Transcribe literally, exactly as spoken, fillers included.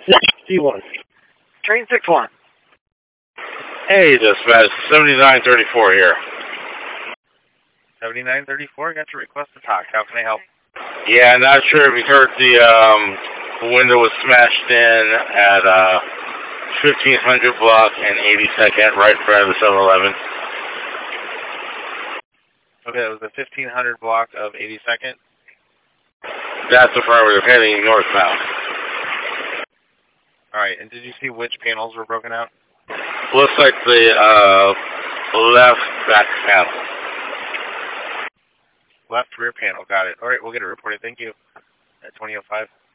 C one. Train six one. Hey, dispatch, seventy-nine thirty-four here. seventy-nine thirty-four, got your request to talk. How can I help? Yeah, not sure if you heard the um, window was smashed in at uh, fifteen hundred block and eighty-second, right in front of the seven eleven. Okay, that was the fifteen hundred block of eighty-second? That's affirmative, heading northbound. Alright, and did you see which panels were broken out? Looks like the uh, left back panel. Left rear panel, got it. Alright, we'll get it reported. Thank you. At twenty oh five.